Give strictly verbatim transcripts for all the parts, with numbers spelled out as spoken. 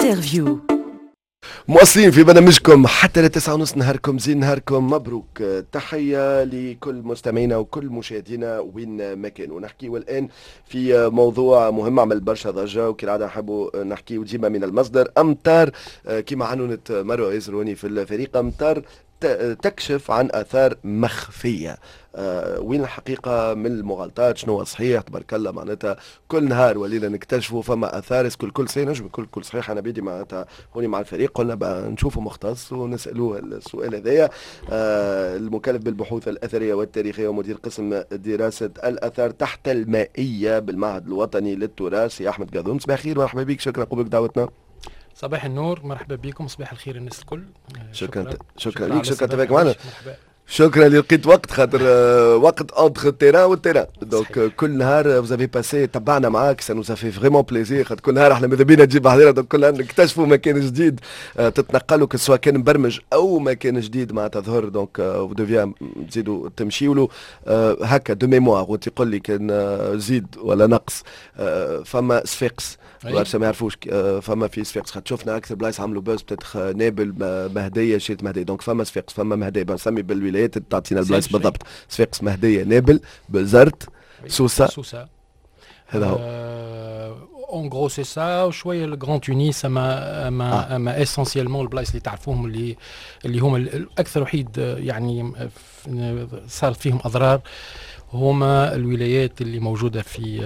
انترفيو. مواصلين في برنامجكم حتى لتسعة ونص. نهاركم زين، نهاركم مبروك. تحية لكل مستمعينا وكل مشاهدينا وين ما كانوا. نحكي والآن في موضوع مهم عمل برشا ضجة، وكالعادة نحبوا نحكي ديما من المصدر. أمطار كما عنونت مروة يزروني في الفريق، أمطار تكشف عن آثار مخفية. آه وين الحقيقة من المغالطات؟ شنو صحيح؟ تبارك الله معناتها كل نهار ولينا نكتشفوا فما آثار. اسكو الكل صحيح؟ نجم الكل كل صحيح. أنا بيدي معناتها هوني مع الفريق قلنا بقى نشوفوا مختص ونسألوه السؤال هذايا. آه المكلف بالبحوث الأثرية والتاريخية ومدير قسم دراسة الآثار تحت المائية بالمعهد الوطني للتراث يا أحمد قاذون. صباح الخير ومرحبا بك، شكرا قبلك دعوتنا. صباح النور، مرحبا بكم، صباح الخير الناس الكل. شكرا شكرا, شكرا ليك، شكرا تبارك معنا. شكرا اللي لقيت وقت، خاطر وقت انتر التيران والتيران. دونك كل نهار فوزافي باسي تبعنا معاك، سا نوزا في فريمون بليزير، خاطر كل نهار احنا ماذا بينا تجيب حضيره. دونك كل نهار نكتشفوا مكان جديد تتنقلوا، سواء كان مبرمج او مكان جديد مع تظهر. دونك فو دوفيان تزيدوا تمشيوا له هكا دو ميموار وتقول لي كان زيد ولا نقص. فما سفيقس برشا ما يعرفوش، فما في سفيقس، خاطر شفنا اكثر بلايص عملوا بوز بتتخ نابل مهديه شيت مهديه. دونك فما سفيقس، فما مهديه، بنسمي بالولايات تعطينا البلايص بالضبط. سفيقس، مهديه، نابل، بزرت، سوسه. سوسه هذا هو اون غرو سي سا. وشويه الجراند تونيس، اما اما اما اسونسيالمون البلايص اللي تعرفوهم اللي اللي هما الاكثر وحيد يعني صار فيهم اضرار هما الولايات اللي موجودة في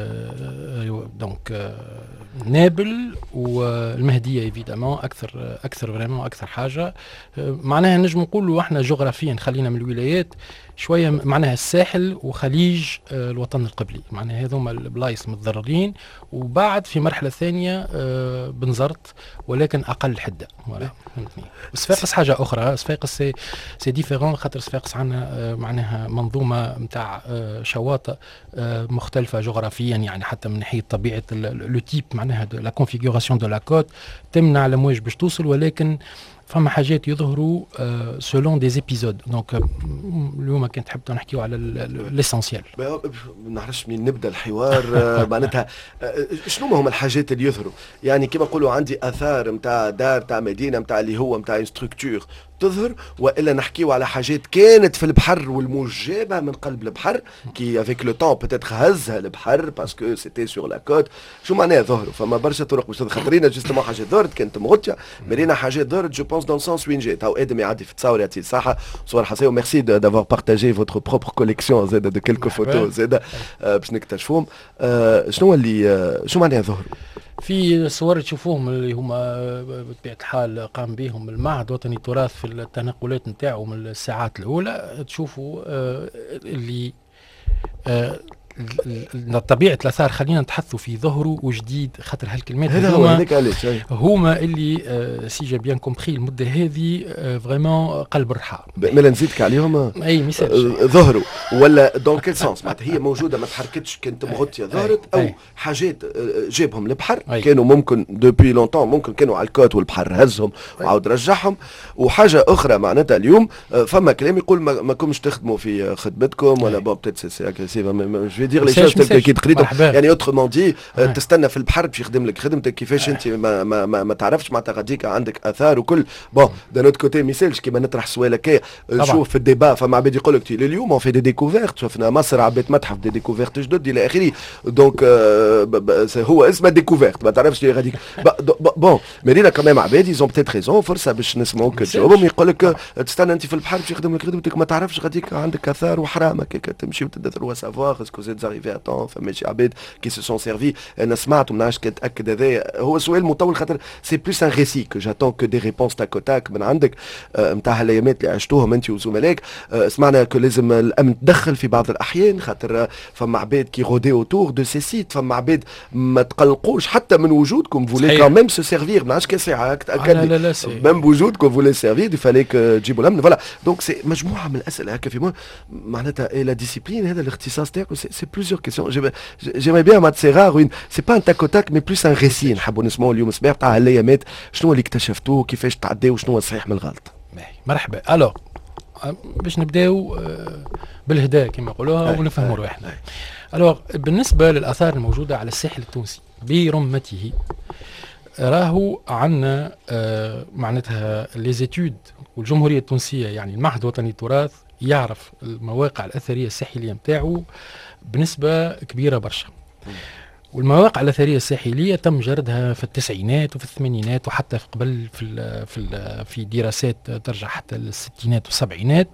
دونك نابل والمهدية ايفيدامون أكثر أكثر فريمون أكثر حاجة. معناها نجم نقولوا احنا جغرافيا خلينا من الولايات شوية، معناها الساحل وخليج الوطن القبلي، معناها هذوما البلايص متضررين. وبعد في مرحلة ثانية بنزرت ولكن أقل حدة. فهمتني. صفاقس حاجة أخرى، صفاقس سي سي ديفيرون، خاطر صفاقس عندنا معناها منظومة نتاع شواطئ مختلفة جغرافيا، يعني حتى من ناحية طبيعة لو تيب معناها لا كونفيغوراسيون دو لا كوت تمنع الأمواج باش توصل، ولكن فما حاجات يظهروا سولون دي زيبيزود. دونك اليوم كنت حبيت نحكيو على ليسونسيال. ما نعرفش منين نبدا الحوار. معناتها شنو هما الحاجات اللي يظهروا؟ يعني كما نقولوا عندي اثار نتاع دار نتاع مدينه نتاع اللي هو نتاع ستركتور تظهر، والا نحكيو على حاجات كانت في البحر والموج جابها من قلب البحر كي افيك لو طون بتاتر هزها البحر باسكو سيتي سور لا كوت. شو معناها ظهروا؟ فما برشا طرق باش خاطرينا جوستومون حاجات ظهرت كانت مغطيه، مرينا حاجات ظهرت جو بونس دون سونس وين جات. او ادم يعدي في تصاور يعطي الصحه صور حسيه. وميرسي دافوار بارتاجي فوتر بروبر كوليكسيون زاد دو كيلكو فوتو زاد باش نكتشفوهم. شنو اللي شو معناها ظهروا؟ في صور تشوفوهم اللي هما بطبيعة الحال قام بهم المعهد الوطني للتراث في التنقلات نتاعو من الساعات الأولى. تشوفوا آه اللي آه طبيعة الآثار خلينا نتحدثوا في ظهره وجديد، خاطر هالكلمات هما هما اللي آه سي جا بيان كومبري المدة هذه آه فريمون قلب الرحى. مالا نزيدك عليهم اي مثال آه ظهروا ولا دون كيل سونس؟ معناتها هي موجودة ما تحركتش كانت مغطية ظهرت، أو أي. حاجات آه جابهم البحر أي. كانوا ممكن دوبي لونتون ممكن كانوا على الكوت والبحر هزهم وعاود رجعهم. وحاجة أخرى معناتها اليوم آه فما كلام يقول ما, ما كنتش تخدموا في خدمتكم ولا بون بتيت سي اغريسيف دير لي شوز كي تقريبا. يعني اوترومون دي تستنى في البحر باش يخدم لك خدمتك كيفاش انت ما ما ما, ما تعرفش معناتها غاديك عندك اثار وكل. بون دان اوت كوتي ميسالش كيما نطرح سؤال هكايا. شوف في الديبا فما عباد يقول لك اليوم اون في دي ديكوفيرت، شفنا مصر عباد متحف دي ديكوفيرت جدد الى اخره. دونك هو اسمه ديكوفيرت ما تعرفش غاديك. بون مرينا كمان عباد يزون بتيت ريزون فرصه باش نسمعوك تجاوبهم. يقول لك تستنى انت في البحر باش يخدم لك خدمتك ما تعرفش غاديك عندك اثار وحرام هكاك تمشي وتدثر سافوار اسكو زيد زاريفي اتون. فماشي عباد كي سو سون سيرفي. انا سمعت ما نعرفش كنتاكد هذايا هو سؤال مطول خاطر سي بلوس ان ريسي كو جاتون كو دي ريبونس تاك تاك من عندك نتاع آه هالايامات اللي عشتوهم انت وزملائك. آه سمعنا كو لازم الامن تدخل في بعض الاحيان خاطر فما عباد كي غودي اوتور دو سي سيت. فما عباد ما تقلقوش حتى من وجودكم فولي كان ميم سو سيرفير. ما نعرفش كان ساعه تاكد ميم بوجودكم فولي سيرفير دي فاليك تجيبوا الامن. فوالا دونك سي مجموعه من الاسئله هكا في معناتها لا ديسيبلين هذا الاختصاص تاعكم سي بليزيور كيسيون. J'aimerais bien ما c'est rare une c'est pas un tac au tac mais plus un récit نحبوا نسمعوا اليوم الصباح تاع هالايامات. شنو اللي اكتشفتوه كيفاش تعداو وشنو الصحيح من الغلط؟ مرحبا. الو باش نبداو بالهداء كما يقولوها ونفهموا روحنا. الو بالنسبه للاثار الموجوده على الساحل التونسي برمته راهو عندنا آه معناتها ليزيتود، والجمهوريه التونسيه يعني المعهد الوطني للتراث يعرف المواقع الاثريه الساحليه نتاعو بنسبه كبيره برشا. والمواقع الاثريه الساحليه تم جردها في التسعينات وفي الثمانينات وحتى في قبل في ال في ال في دراسات ترجع حتى للستينات والسبعينات.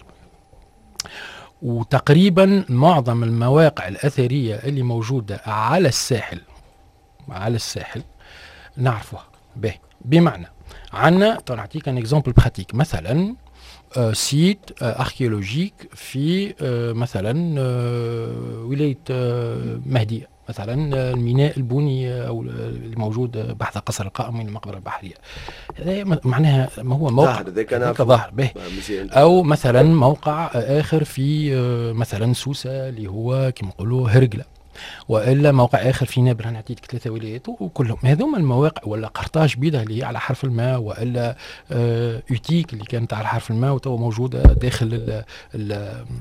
وتقريبا معظم المواقع الاثريه اللي موجوده على الساحل على الساحل نعرفوها به. بمعنى عندنا نعطيك ان اكزومبل براتيك، مثلا آه سيت آه اركيولوجيك في آه مثلا آه ولايه آه مهديه، مثلا الميناء البوني او اللي موجود بحث قصر القائم من المقبره البحريه. هذا معناها ما هو موقع ظاهر به. او مثلا موقع اخر في آه مثلا سوسه اللي هو كما نقولوا هرقله، والا موقع اخر في نابل. نعطيك ثلاثه ولايات وكلهم هذوما المواقع، ولا قرطاج بيضه اللي هي على حرف الماء، والا آه اوتيك اللي كانت على حرف الماء وتو موجوده داخل ال ال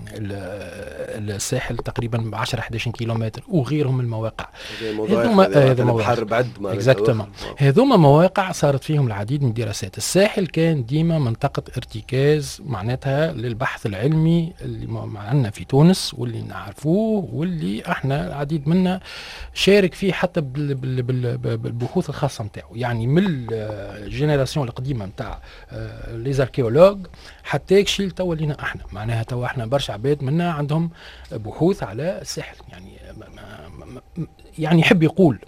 ال الساحل تقريبا ب عشرة إحدى عشر كيلومتر، وغيرهم من المواقع. هذوما هذا البحر بعد ما اكزاكتومون هذوما مواقع صارت فيهم العديد من الدراسات. الساحل كان ديما منطقه ارتكاز معناتها للبحث العلمي اللي عندنا في تونس واللي نعرفوه واللي احنا العديد منا شارك فيه حتى بالبحوث الخاصه نتاعو. يعني من الجينيراسيون القديمه نتاع لي زاركيولوج حتى يكشي توا لينا احنا، معناها توا احنا برشا عباد منا عندهم بحوث على الساحل. يعني يعني يحب يقول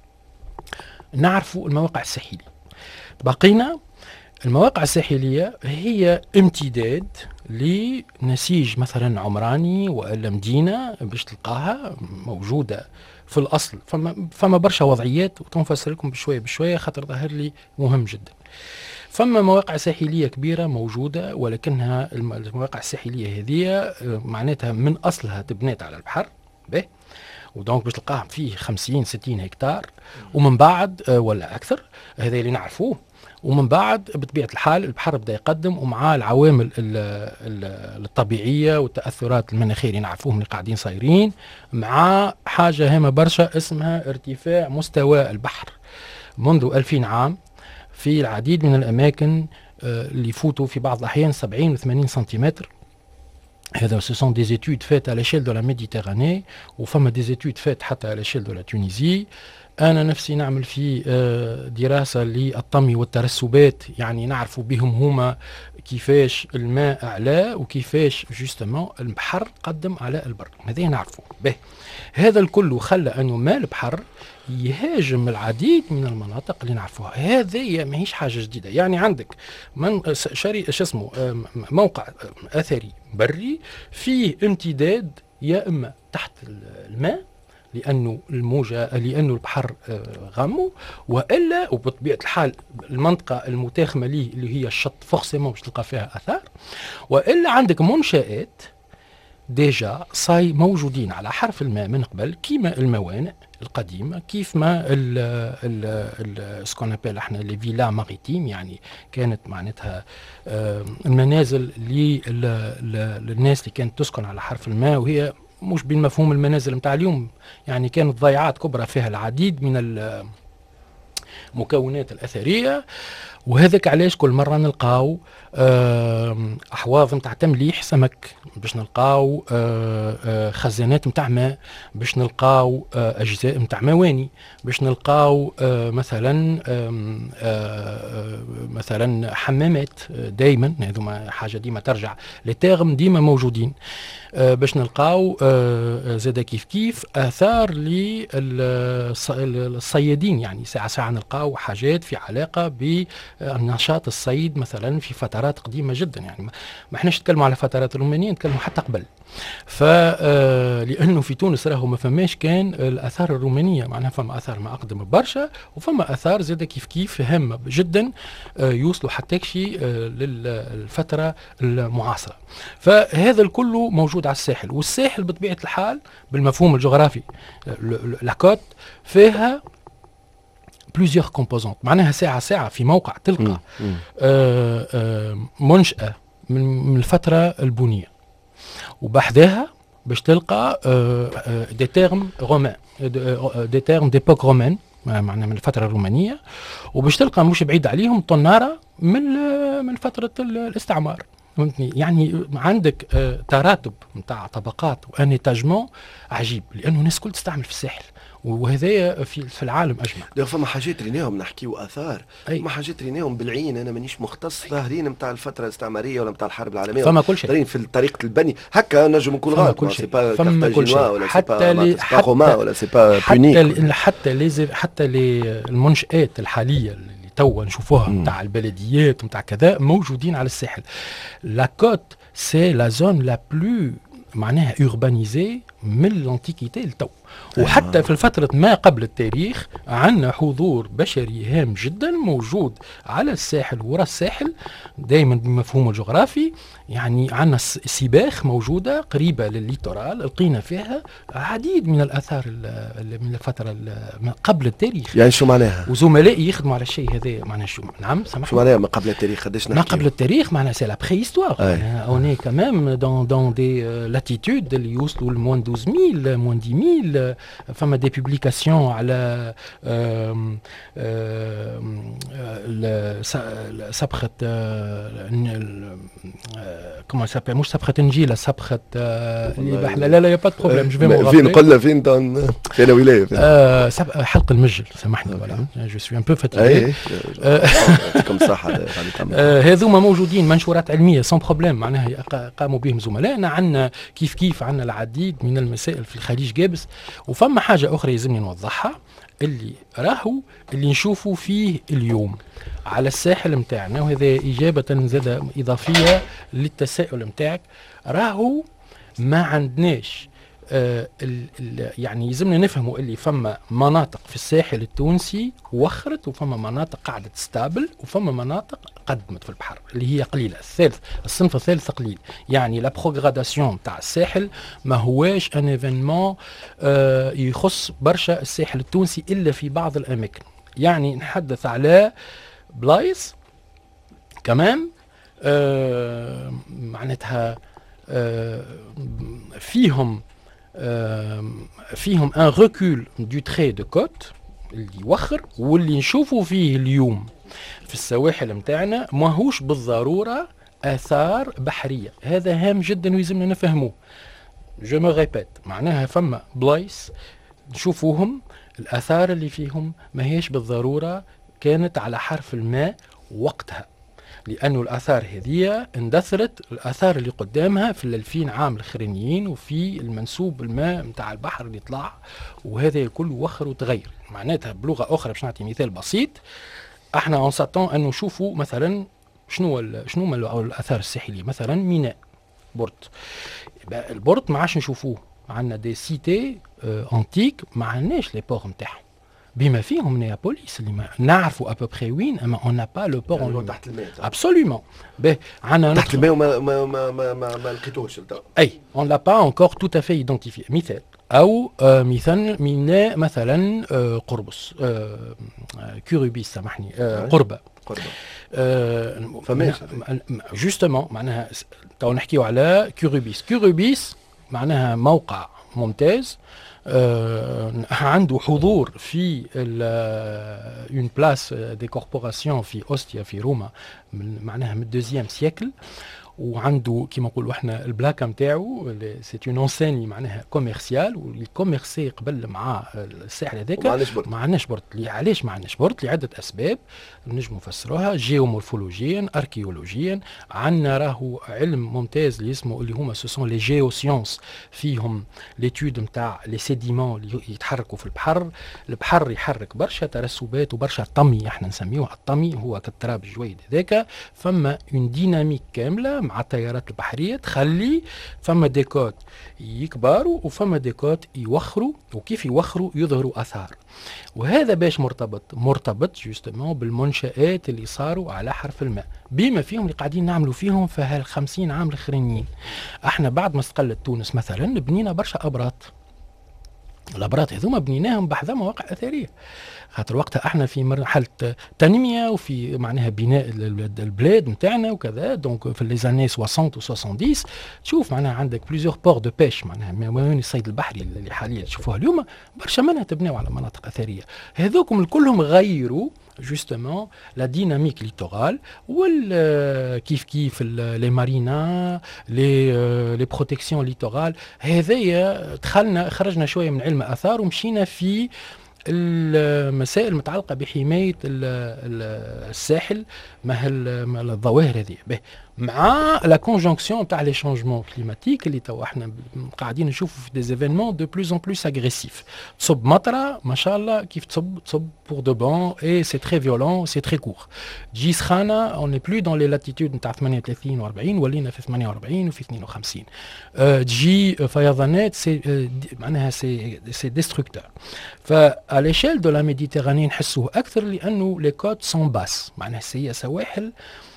نعرفوا المواقع الساحليه. بقينا المواقع الساحليه هي امتداد لنسيج مثلا عمراني والا مدينه باش تلقاها موجوده في الاصل. فما فما برشا وضعيات وتنفسر لكم بشويه بشويه خاطر ظاهر لي مهم جدا. فما مواقع ساحليه كبيره موجوده، ولكنها المواقع الساحليه هذه معناتها من اصلها تبنات على البحر به، ودونك باش تلقاهم فيه خمسين ستين هكتار، ومن بعد ولا اكثر، هذا اللي نعرفوه. ومن بعد بطبيعة الحال البحر بدأ يقدم ومعاه العوامل الطبيعية والتأثرات المناخية اللي نعرفوهم اللي قاعدين صايرين، مع حاجة هامة برشا اسمها ارتفاع مستوى البحر منذ ألفين عام في العديد من الأماكن اللي يفوتوا في بعض الأحيان سبعين و ثمانين سنتيمتر. هذا ce sont des études faites à l'échelle de la Méditerranée، وفما des études faites حتى à l'échelle de la Tunisie. أنا نفسي نعمل في دراسة للطمي والترسبات، يعني نعرفوا بهم هما كيفاش الماء أعلى وكيفاش جوستمون البحر قدم على البر، هذا نعرفه به. هذا الكل خلى أنه ماء البحر يهاجم العديد من المناطق اللي نعرفوها. هذه ماهيش حاجة جديدة. يعني عندك من شري شو اسمه موقع أثري بري فيه امتداد يا إما تحت الماء لأنه الموجة لأنه البحر غمو، وإلا وبطبيعة الحال المنطقة المتاخمة ليه اللي هي الشط فورسيمون باش تلقى فيها أثار، وإلا عندك منشآت ديجا صاي موجودين على حرف الماء من قبل كيما الموانئ القديمة، كيف ما ال سكون ابل احنا لي فيلا ماريتيم، يعني كانت معناتها المنازل للناس اللي كانت تسكن على حرف الماء، وهي مش بالمفهوم المنازل متاع اليوم، يعني كانت ضيعات كبرى فيها العديد من المكونات الأثرية. وهذاك علاش كل مرة نلقاو أحواض متاع تمليح سمك، باش نلقاو خزانات متاع ماء، باش نلقاو أجزاء متاع مواني، باش نلقاو مثلا مثلا حمامات دايما، هذوما حاجة ديما ترجع للتاغم ديما موجودين. باش نلقاو زادا كيف كيف آثار للصيادين، يعني ساعة ساعة نلقاو حاجات في علاقة بنشاط الصيد مثلا في فترات قديمة جدا. يعني ما احناش نتكلموا على فترات الرومانية، نتكلموا حتى قبل. فلأنه في تونس راهو ما فماش كان الآثار الرومانية، معناها فما آثار ما أقدم برشا، وفما آثار زادا كيف كيف هامة جدا يوصلوا حتى شيء للفترة المعاصرة. فهذا الكل موجود على الساحل. والساحل بطبيعة الحال بالمفهوم الجغرافي لاكوت فيها بلوزيور كومبوزونت، معناها ساعة ساعة في موقع تلقى آآ آآ منشأة من الفترة البونية، وبحذاها باش تلقى دي تيرم رومان، دي تيرم ديبوك رومان معناها من الفترة الرومانية، وباش تلقى مش بعيد عليهم طناره من من فتره الاستعمار، فهمتني؟ يعني عندك آه تراتب نتاع طبقات وانيتاجمون عجيب، لانه الناس كل تستعمل في الساحل، وهذا في في العالم اجمع. فما حاجات ريناهم نحكيو اثار، فما حاجات ريناهم بالعين، انا مانيش مختص ظاهرين نتاع الفتره الاستعماريه ولا نتاع الحرب العالميه، فما كل شيء ظاهرين في طريقه البني هكا، نجم نكون غلط، سي با كارتاجينوا ولا سي با روما ولا سي با بونيك، حتى لي حتى لي المنشآت الحاليه اللي توا نشوفوها نتاع البلديات نتاع كذا موجودين على الساحل. لا كوت سي لا زون لا بلو معناها اوربانيزي من الانتيكيتي لتو، وحتى في الفترة ما قبل التاريخ عندنا حضور بشري هام جدا موجود على الساحل وراء الساحل دائما بمفهومه الجغرافي. يعني عندنا سباخ موجودة قريبة للليتورال لقينا فيها العديد من الآثار من الفترة قبل التاريخ. يعني شو معناها؟ وزملائي يخدموا على الشيء هذا. معناها شو؟ نعم سامحني. شو معناها ما قبل التاريخ؟ قداش نحكي؟ ما قبل التاريخ معناها سي لا بريستوار. اون اي كمام دون دون دي لاتيتود اللي يوصلوا لموان اثنا عشر ألف موان عشرة ألف. فما دي بوبليكاسيون على صبغة كما سابيل مش صبغة نجيلة، صبغة لا لا لا يا با بروبليم جو في فين قلنا فين دون فين ولاية حلق المجل سامحني ولا جو سوي ان بو فاتيغي يعطيكم الصحة. هذوما موجودين منشورات علمية سون بروبليم معناها قاموا بهم زملائنا. عندنا كيف كيف عندنا العديد من المسائل في الخليج جابس. وفما حاجة أخرى يلزمني نوضحها، اللي راهو اللي نشوفوا فيه اليوم على الساحل متاعنا، وهذا إجابة زادة إضافية للتساؤل متاعك، راهو ما عندناش آه ال ال يعني يلزمنا نفهموا اللي فما مناطق في الساحل التونسي وخرت، وفما مناطق قاعدة ستابل، وفما مناطق قدمت في البحر اللي هي قليلة. الثالث الصنف الثالث قليل. يعني لا بروغراداسيون تاع الساحل ما هواش ان ايفينمون آه يخص برشا الساحل التونسي الا في بعض الاماكن. يعني نحدث على بلايص كمان آه معناتها آه فيهم آه فيهم ان ريكول دو تري دو كوت اللي يوخر، واللي نشوفوا فيه اليوم في السواحل متاعنا ماهوش بالضرورة آثار بحرية. هذا هام جدا ويلزمنا نفهموه. جو مو ريبيت، معناها فما بلايص نشوفوهم الآثار اللي فيهم ما هيش بالضرورة كانت على حرف الماء وقتها، لأنه الآثار هذه اندثرت. الآثار اللي قدامها في الألفين عام الأخرانيين، وفي المنسوب الماء متاع البحر اللي طلع، وهذا كله وخر وتغير. معناتها بلغة أخرى باش نعطي مثال بسيط، احنا اون ساتون ان نشوفوا مثلا شنو شنو هما الاثار الساحليه. مثلا ميناء بورت، البورت ما عادش نشوفوه. عندنا دي سيتي اه انتيك ما عندناش لي بور نتاعهم، بما فيهم نيابوليس اللي ما نعرفوا ابو بري وين، اما اون نا با لو بور تحت الماء. ابسوليومون. به عندنا تحت الماء وما ما ما ما ما, ما لقيتوش. اي اون لا با انكور تو افي ايدنتيفي. مثال او آه مثال ميناء مثلا آه قربص آه كوريبيس سامحني آه قربة قربة آه فماش جوستومون. معناها تو نحكيو على كوريبيس. كوريبيس معناها موقع ممتاز آه عنده حضور في اون بلاس دي كوربوراسيون في اوستيا في روما من معناها من الدوزيام سيكل، وعنده كيما نقولوا احنا البلاكه نتاعو سي اون انسيني معناها كوميرسيال، واللي كوميرسي قبل مع الساحل هذاك ما عندناش بورت. علاش ما عندناش بورت؟ لعده اسباب نجموا نفسروها جيومورفولوجيا اركيولوجيا. عندنا راهو علم ممتاز اللي اسمه اللي هما سو سون لي جيو سيونس، فيهم ليتود نتاع لي سيديمون اللي يتحركوا في البحر. البحر يحرك برشا ترسبات وبرشا طمي، احنا نسميوه الطمي، هو كالتراب الجويد هذاك. فما اون ديناميك كامله مع التيارات البحريه تخلي فما ديكوت يكبروا وفما ديكوت يوخروا، وكيف يوخروا يظهروا اثار. وهذا باش مرتبط مرتبط جوستومون بالمنشآت اللي صاروا على حرف الماء، بما فيهم اللي قاعدين نعملوا فيهم في هالخمسين عام الاخرانيين. احنا بعد ما استقلت تونس مثلا بنينا برشا ابراط. الابراط هذوما بنيناهم بحذا مواقع اثريه، خاطر وقتها احنا في مرحله تنميه وفي معناها بناء البلاد نتاعنا وكذا. دونك في لي زاني ستين و سبعين تشوف معناها عندك بليزيور بور دو بيش، معناها موانئ الصيد البحري اللي حاليا تشوفوها اليوم برشا منها تبناو على مناطق اثريه. هذوكم كلهم غيروا justement la dynamique littorale ou كيف كيف les marinas les les protections littorales. هذايا دخلنا خرجنا شويه من علم اثار ومشينا في المسائل المتعلقه بحمايه الساحل مع الظواهر هذه مع لا كونجونكسيون تاع لي شونجمون كليماتيك اللي تو احنا قاعدين نشوفوا في دي زيفينمون دو بلوز ان بلوس اغريسيف. تصب مطره ما شاء الله كيف تصب تصب بور دو بون اي سي تري فيولون سي تري كور. تجي سخانه اون ني بلو دون لي لاتيتود نتاع ثمانية وثلاثين وأربعين ولينا في ثمانية وأربعين وفي اثنين وخمسين. أه تجي فيضانات سي معناها سي سي ديستركتور. فا ليشيل دو لا ميديتيراني نحسوه اكثر لانه لي كوت سون باس معناها هي سواحل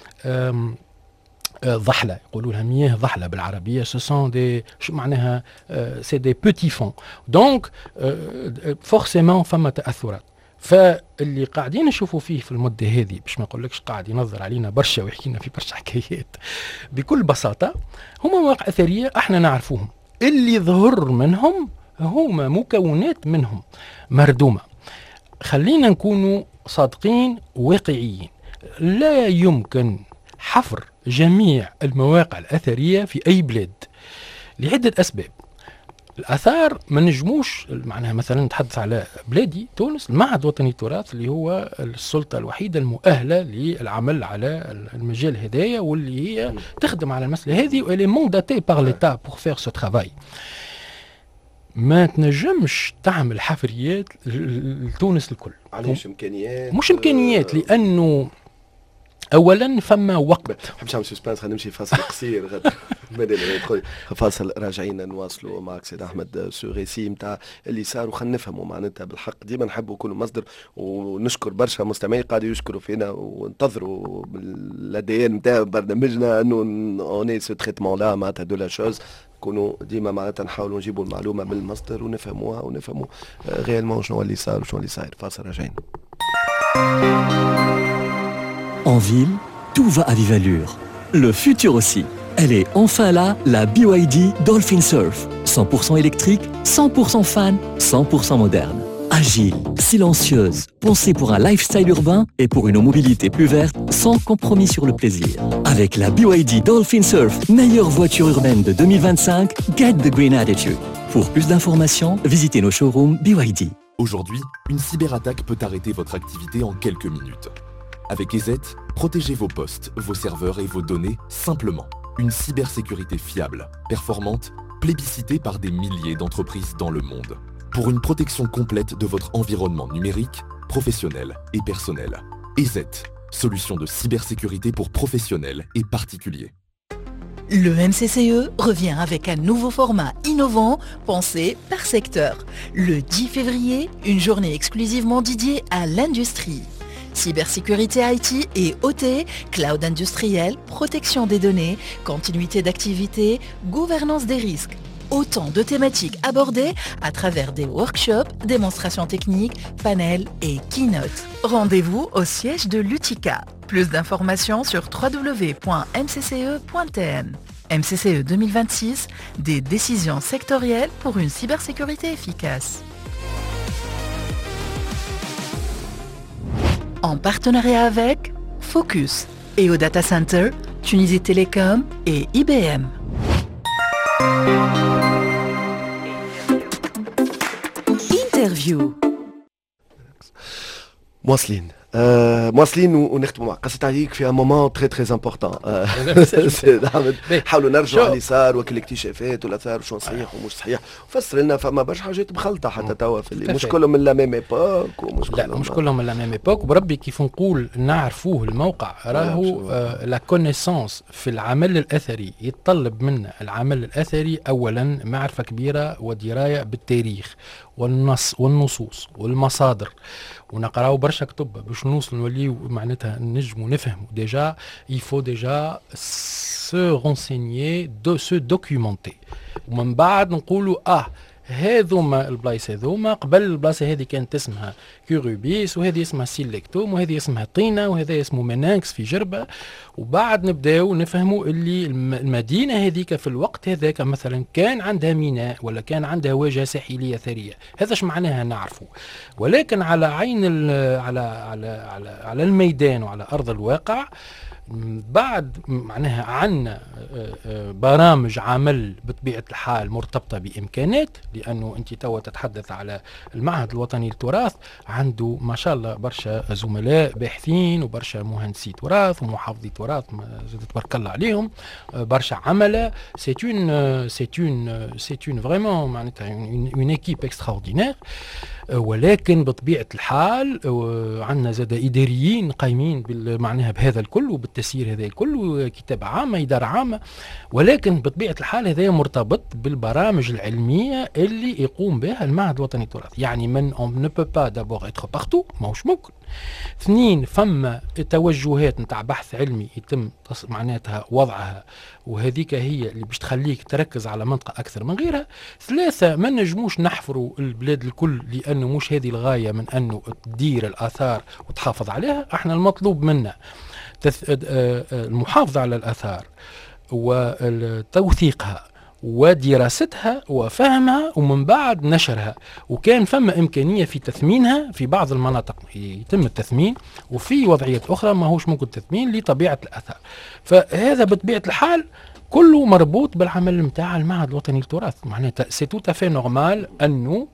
ضحله يقولوا لها مياه ضحله بالعربيه سو سون دي شو معناها سي دي بوتي فون دونك فورسيمون فما تاثرات. فاللي قاعدين نشوفوا فيه في المده هذه باش ما نقولكش قاعد ينظر علينا برشا ويحكي لنا في برشا حكايات بكل بساطه هما مواقع اثريه احنا نعرفوهم اللي ظهر منهم هما مكونات منهم مردومه. خلينا نكونوا صادقين واقعيين. لا يمكن حفر جميع المواقع الأثرية في أي بلاد لعدة أسباب. الآثار ما نجموش معناها مثلا نتحدث على بلادي تونس المعهد الوطني للتراث اللي هو السلطة الوحيدة المؤهلة للعمل على المجال هدايا واللي هي تخدم على المسألة هذه واللي مانداتي بار ليتا بور فير سو ترافاي. ما تنجمش تعمل حفريات لتونس الكل. علاش امكانيات؟ مش امكانيات لانه اولا فما وقت. ما نحبش نعمل سسبانس خلينا نمشي فاصل قصير غد ندخل فاصل راجعين نواصلوا معك سيد احمد سو ريسي نتاع اللي صار وخلينا نفهموا معناتها بالحق. ديما نحبوا نكونوا مصدر ونشكر برشا مستمعين قاعدين يشكروا فينا وانتظروا الادي ان نتاع برنامجنا انه اوني سو تريتمون لا معناتها دو لا شوز نكونوا ديما معناتها نحاولوا نجيبوا المعلومه من المصدر ونفهموها ونفهموا ريالمون شنو اللي صار وشنو اللي صاير. فاصل راجعين. En ville, tout va à vive allure. Le futur aussi. Elle est enfin là, la B Y D Dolphin Surf. cent pour cent électrique, cent pour cent fan, cent pour cent moderne. Agile, silencieuse, pensée pour un lifestyle urbain et pour une mobilité plus verte, sans compromis sur le plaisir. Avec la B Y D Dolphin Surf, meilleure voiture urbaine de deux mille vingt-cinq, get the green attitude. Pour plus d'informations, visitez nos showrooms B Y D. Aujourd'hui, une cyberattaque peut arrêter votre activité en quelques minutes. Avec E Z, protégez vos postes, vos serveurs et vos données simplement. Une cybersécurité fiable, performante, plébiscitée par des milliers d'entreprises dans le monde. Pour une protection complète de votre environnement numérique, professionnel et personnel. E Z, solution de cybersécurité pour professionnels et particuliers. Le M C C E revient avec un nouveau format innovant pensé par secteur. Le dix février, une journée exclusivement dédiée à l'industrie. Cybersécurité I T et O T, cloud industriel, protection des données, continuité d'activité, gouvernance des risques. Autant de thématiques abordées à travers des workshops, démonstrations techniques, panels et keynotes. Rendez-vous au siège de l'U T I C A. Plus d'informations sur w w w point m c c e point t n. M C C E deux mille vingt-six, des décisions sectorielles pour une cybersécurité efficace. En partenariat avec Focus et au Data Center, Tunisie Télécom et I B M. Interview. مواصلين آه مواصلين ونختموا معك. قصيت عليك في ان مومون تري تري امبورطون. حاولوا نرجعوا على اللي صار وكل الاكتشافات والاثار وشو صحيح ومش صحيح وفسر لنا. فما برشا حاجات مخلطه حتى توا في اللي مش كلهم من لا ميم ايبوك ومش لا مش كلهم من لا ميم ايبوك. وبربي كيف نقول نعرفوه الموقع راهو آه لا كونيسونس في العمل الاثري يتطلب منا العمل الاثري اولا معرفه كبيره ودرايه بالتاريخ والنص والنصوص والمصادر ونقراو برشا كتب باش نوصل نوليو معناتها نجمو نفهمو ديجا. il faut déjà se renseigner, de se documenter ومن بعد نقولوا اه هذوما البلايص هذوما قبل البلاصه هذه كانت اسمها كيروبيس، وهذه اسمها سيليكتوم، وهذه اسمها طينه، وهذا اسمه منانكس في جربه. وبعد نبداو نفهموا اللي المدينه هذيك في الوقت هذاك مثلا كان عندها ميناء ولا كان عندها واجهه ساحليه ثريه. هذا ايش معناها نعرفه، ولكن على عين على على على على الميدان وعلى ارض الواقع بعد معناها عندنا برامج عمل بطبيعة الحال مرتبطة بإمكانات، لأنه أنت توا تتحدث على المعهد الوطني للتراث، عنده ما شاء الله برشا زملاء باحثين وبرشا مهندسي تراث ومحافظي تراث تبارك الله عليهم، برشا عملاء. c'est une c'est une c'est une vraiment معناتها une équipe extraordinaire. ولكن بطبيعة الحال عندنا زاد إداريين قايمين معناها بهذا الكل وبالتسيير هذا الكل، كتابة عامة، إدارة عامة. ولكن بطبيعة الحال هذا مرتبط بالبرامج العلمية اللي يقوم بها المعهد الوطني للتراث. يعني من on ne peut pas d'abord être partout، ماهوش ممكن. اثنين، فما توجهات نتاع بحث علمي يتم معناتها وضعها، وهذيك هي اللي باش تخليك تركز على منطقة أكثر من غيرها. ثلاثة، ما نجموش نحفروا البلاد الكل لأنه مش هذه الغاية من أنه تدير الآثار وتحافظ عليها. احنا المطلوب منا تث... المحافظة على الآثار وتوثيقها ودراستها وفهمها ومن بعد نشرها. وكان فما إمكانية في تثمينها في بعض المناطق يتم التثمين، وفي وضعيات أخرى ما هوش ممكن تثمين لطبيعة الآثار. فهذا بطبيعة الحال كله مربوط بالعمل متاع المعهد الوطني للتراث. معناتها سي تو تافي نورمال أنه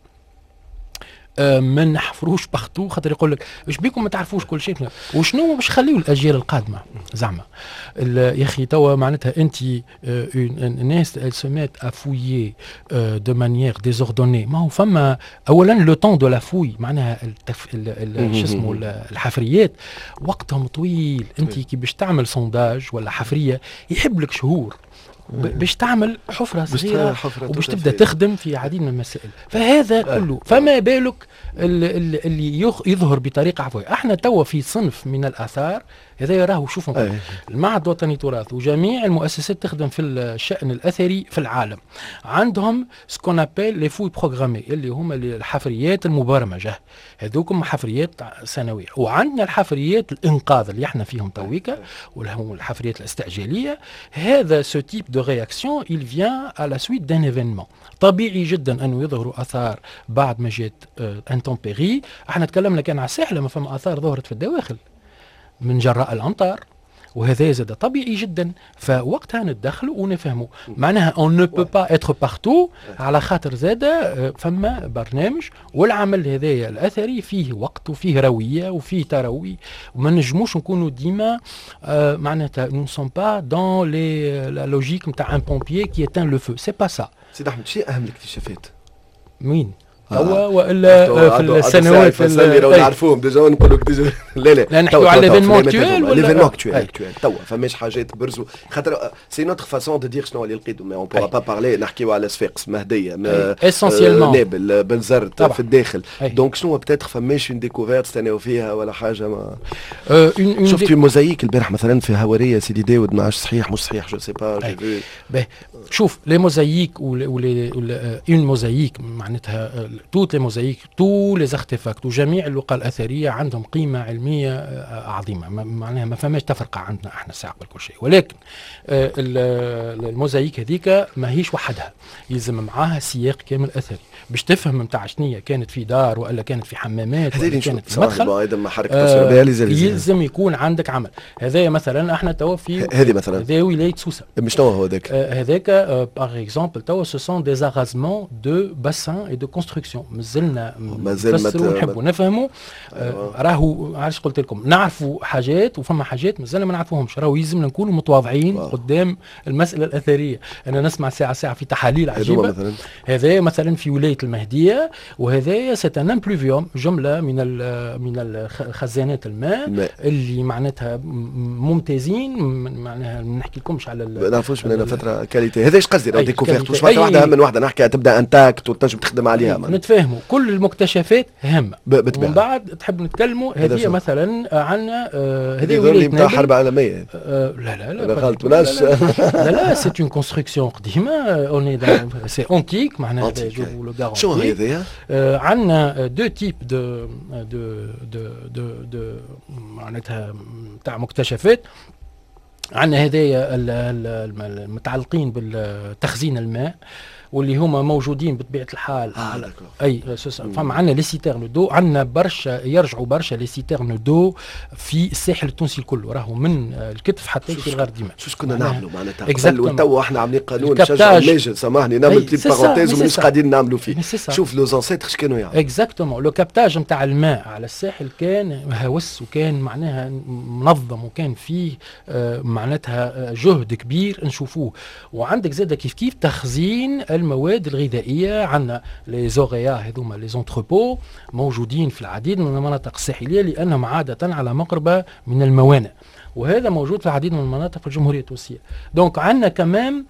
ما نحفروش بختو، خاطر يقول لك واش بيكم ما تعرفوش كل شيء، وشنو باش خليو الاجيال القادمه زعما. يا اخي توا معناتها انت الناس سمات افويي دو مانيير ديزوردوني. ما هو فما اولا لو طون دو لافوي، معناها شو اسمه الحفريات وقتهم طويل. انت كي باش تعمل سونداج ولا حفريه يحب لك شهور باش تعمل حفرة صغيرة وباش تبدأ تخدم في عديد من المسائل. فهذا كله فما بالك اللي يظهر بطريقة عفوية. احنا توا في صنف من الآثار هذا يراه. شوفوا المعهد الوطني للتراث وجميع المؤسسات تخدم في الشأن الأثري في العالم عندهم سكون ابيل لي فوي بروغرامي، اللي هما الحفريات المبرمجة، هذوكم حفريات سنوية. وعندنا الحفريات الإنقاذ اللي احنا فيهم تويكا، وهم الحفريات الاستعجالية. هذا سو تيب دو رياكسيون il vient à la suite d'un événement. طبيعي جدا أنه يظهروا آثار بعد ما جات انتمبيري. احنا تكلمنا كان على الساحل لما فما آثار ظهرت في الدواخل من جراء الأمطار، وهذا يزيد طبيعي جدا. فوقتها ندخلوا ونفهموا معناها on ne peut pas être partout، على خاطر زادة فما برنامج. والعمل هذايا الأثري فيه وقت وفيه روية وفيه تروي، وما نجموش نكونوا ديما آه معناتها nous ne sommes pas dans les la logique نتاع un pompier qui éteint le feu. c'est pas ça. سيد أحمد، شيء أهم الاكتشافات مين؟ هو والا في السنوات اللي راهو نعرفوهم ديجا نقولوا لك ديجا. لا لا لا نحكيو على ليفينمون اكتويل ولا ليفينمون اكتويل اكتويل توا فماش حاجات برزو. خاطر سي نوتر فاسون دو دير شنو اللي لقيتو، مي اون بورا با بارلي نحكيو على صفاقس مهديه اسونسيالمون نابل بنزرت في الداخل. دونك شنو بتاتر فماش اون ديكوفيرت استناو فيها ولا حاجه. ما شفت في موزايك البارح مثلا في هواريه سيدي داود، ما عادش صحيح مش صحيح جو سي با جي في. شوف لي موزايك ولي اون موزايك معناتها توت لي موزايك تو لي زارتيفاكت وجميع اللقى الاثريه عندهم قيمه علميه عظيمه. معناها ما فماش تفرقه عندنا احنا ساعه كل شيء. ولكن الموزايك هذيك ماهيش وحدها، يلزم معاها سياق كامل اثري باش تفهم نتاع شنية كانت في دار ولا كانت في حمامات ولا كانت في مدخل. آه يلزم يكون عندك عمل. هذايا مثلا احنا توا في هذه مثلا هذا ولايه سوسه. شنو هو هذاك؟ هذاك باغ اكزومبل توا سو سون دي زارازمون دو باسان اي دو كونستركسيون. مازلنا نفسروا ونحبوا نفهموا. آه راهو عارش قلت لكم نعرفوا حاجات وفما حاجات مازلنا ما نعرفوهمش. راهو يلزمنا نكونوا متواضعين قدام المساله الاثريه. انا نسمع ساعه ساعه في تحاليل عجيبه. هذا مثلا في ولايه المهديه، وهذا سيت ان امبلوفيوم، جمله من من الخزانات الماء اللي معناتها ممتازين. معناها ما نحكي لكمش على ما نعرفوش من فتره كاليتي. هذا ايش قصدي؟ راهو ديكوفيرت مش واحده واحده من واحده نحكي تبدا انتاكت وتنجم تخدم عليها. نتفاهموا كل المكتشفات هامه ومن بعد تحب نتكلموا هذه مثلا عندنا هذه ولايه نتاع حرب عالميه. لا لا لا غلط لا لا لا سي اون كونستركسيون قديمه اوني سي انتيك معناها جو لو غارونتي. شنو هذه؟ عندنا دو تيب دو دو دو دو دو معناتها تاع مكتشفات. عندنا هذايا المتعلقين بالتخزين الماء واللي هما موجودين بطبيعه الحال آه على اي فما عندنا لي سيتيرن دو، عندنا برشا يرجعوا برشا لي سيتيرن دو في الساحل التونسي الكل، راهو من الكتف حتى في الغرديمه. شو كنا نعملوا معناتها قبل وتوا احنا عاملين قانون نشجع الماجن، سامحني نعمل بلي بارونتيز ومش قاعدين نعملوا فيه. شوف لو زانسيتر اش كانوا يعملوا اكزاكتومون. لو كابتاج نتاع الماء على الساحل كان هوس وكان معناها منظم وكان فيه آه معناتها جهد كبير نشوفوه. وعندك زاده كيف كيف تخزين المواد الغذائيه، عندنا لي زوغيا هذوما لي زونتروبو موجودين في العديد من المناطق الساحليه لانهم عاده على مقربه من الموانئ، وهذا موجود في العديد من المناطق في الجمهوريه التونسيه. دونك عندنا كمان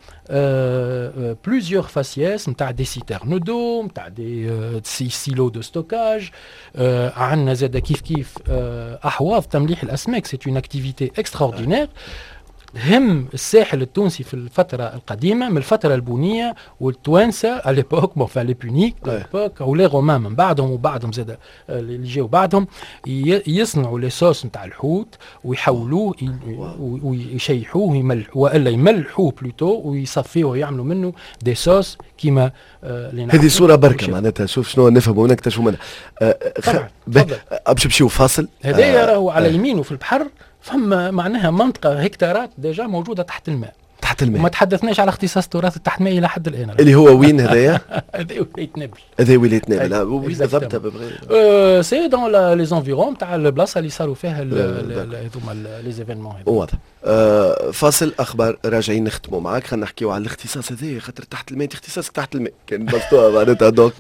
بلوزيور فاسياس نتاع دي سيتيرن دو، نتاع دي سيلو دو ستوكاج. عندنا زاد كيف كيف احواض تمليح الاسماك، سي اون اكتيفيتي اكستراوردينير هم الساحل التونسي في الفترة القديمة من الفترة البونية والتوانسة اليبوك بون فان لي بونيك اليبوك ولي رومان من بعدهم وبعدهم زاد اللي جاوا بعدهم يصنعوا لي صوص نتاع الحوت ويحولوه ويشيحوه يملحوه والا يملحوه بلوتو ويصفيوه ويعملوا منه دي صوص كيما هذه صورة بركة معناتها. شوف شنو نفهموا ونكتشفوا منها. باش نمشيو فاصل. هذايا راهو على يمينه في البحر فما معناها منطقة هكتارات ديجا موجودة تحت الماء. تحت الماء. وما تحدثناش على اختصاص التراث التحت المائي إلى حد الآن. اللي هو وين هذايا؟ هذا ولاية نابل. هذا ولاية نابل. وين بالضبط؟ أه سي دون لي زونفيرون تاع البلاصة اللي صاروا فيها هذوما لي زيفينمون هذوما. واضح. أه فاصل أخبار راجعين نختموا معاك. خلينا نحكيو على الاختصاص هذايا خاطر تحت الماء اختصاصك تحت الماء كان بسطوها معناتها دونك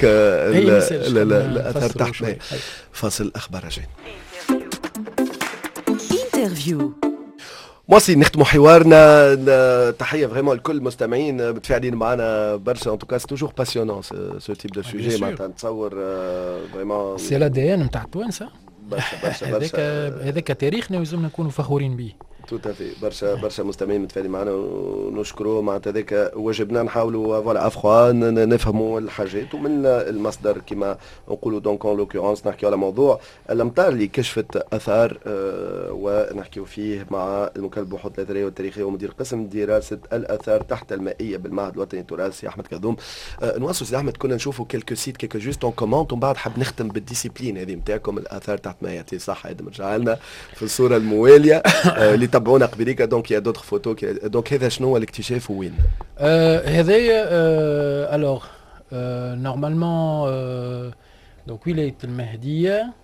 الأثر تحت الماء. فاصل أخبار راجعين. انترفيو مواصلين نختموا حوارنا. تحيه فريمون لكل المستمعين متفاعلين معنا برشا. ان توكا سي توجور باسيونون سو تيب دو سوجي معناتها نتصور فريمون سي لا دي ان نتاع التوانسه برشا برشا هذاك هذاك تاريخنا ولازمنا نكونوا فخورين به. توتافي برشا برشا مستمعين متفاعلين معنا ونشكروه معناتها هذاك واجبنا نحاولوا فوالا افخوا نفهموا الحاجات ومن المصدر كما نقولوا. دونك اون لوكورونس نحكيو على موضوع الامطار اللي كشفت اثار أه ونحكيو فيه مع المكلف البحوث الاثريه والتاريخيه ومدير قسم دراسه الاثار تحت المائيه بالمعهد الوطني التراثي احمد كذوم. أه نواصلوا سي احمد كنا نشوفوا كيلكو سيت كيلكو جوست اون كومونت ومن بعد حاب نختم بالديسيبلين هذه نتاعكم الاثار تحت المائيه. صح هذا مرجع لنا في الصوره المواليه اللي تابعونا قبليك. دونك يا دوتر فوتو دونك هذا شنو هو الاكتشاف وين؟ هذايا الوغ نورمالمون دونك ولايه المهديه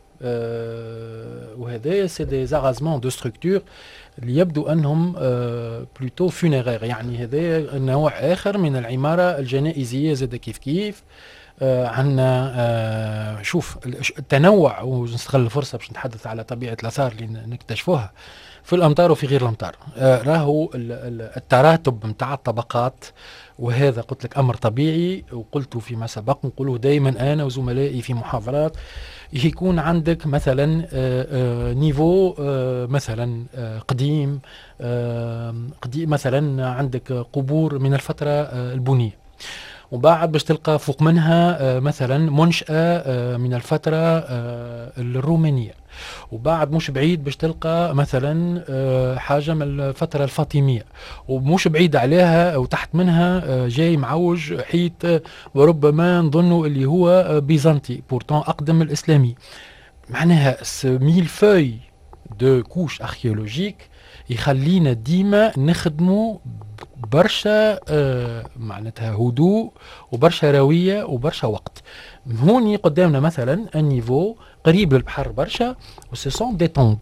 وهذايا سي دي زارازمون دو ستركتور اللي يبدو انهم بلوتو فونيرير، يعني هذايا نوع اخر من العماره الجنائزيه زاد كيف كيف. آه عندنا آه شوف التنوع ونستغل الفرصه باش نتحدث على طبيعه الاثار اللي نكتشفوها في الامطار وفي غير الامطار. آه راهو التراتب نتاع الطبقات وهذا قلت لك امر طبيعي وقلت فيما سبق نقوله دائما انا وزملائي في محاضرات. يكون عندك مثلا آه آه نيفو آه مثلا آه قديم آه قديم مثلا عندك قبور من الفتره آه البونيه وبعد باش تلقى فوق منها آه مثلا منشأة آه من الفترة آه الرومانية وبعد مش بعيد باش تلقى مثلا آه حاجة من الفترة الفاطمية ومش بعيد عليها وتحت منها آه جاي معوج حيت آه وربما نظنه اللي هو آه بيزنطي بورتون أقدم الإسلامي. معناها ميل فوي دو كوش أركيولوجيك يخلينا ديما نخدموا برشا آه معناتها هدوء وبرشا روية وبرشا وقت. هوني قدامنا مثلا النيفو قريب للبحر برشا وسي سون دي تومب